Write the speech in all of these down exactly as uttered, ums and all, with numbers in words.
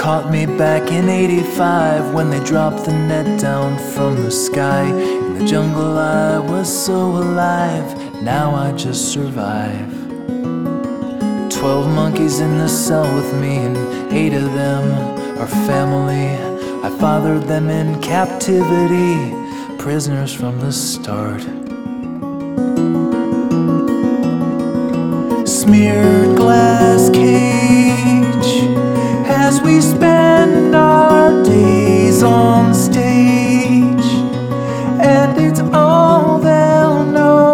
caught me back in eighty-five when they dropped the net down from the sky. In the jungle I was so alive, now I just survive. Twelve monkeys in the cell with me, and eight of them are family. I fathered them in captivity, prisoners from the start. Smeared glass cage as we spend our days on stage, and it's all they'll know.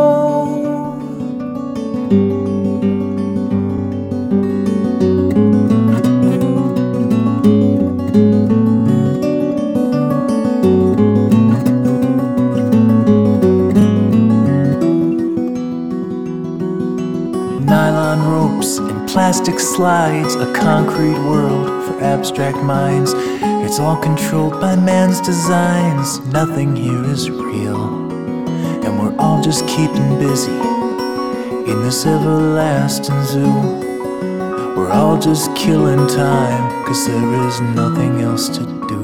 Nylon ropes and plastic slides, a concrete world for abstract minds. It's all controlled by man's designs. Nothing here is real, and we're all just keeping busy in this everlasting zoo. We're all just killing time, 'cause there is nothing else to do.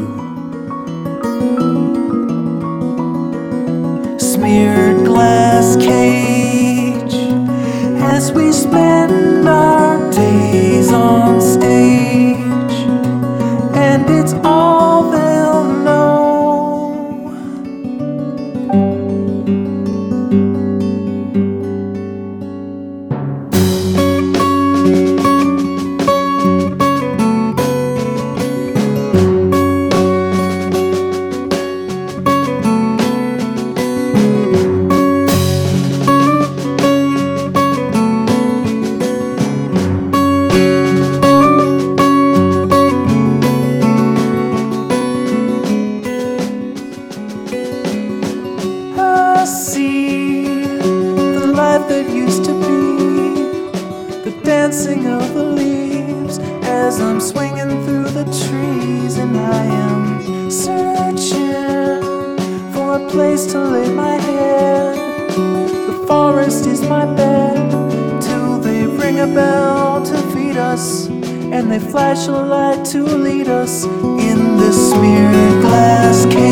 Smeared glass cage as we spend our days on stage, and it's all they'll know. See the life that used to be, the dancing of the leaves as I'm swinging through the trees, and I am searching for a place to lay my head. The forest is my bed till they ring a bell to feed us, and they flash a light to lead us in this smeared glass cage.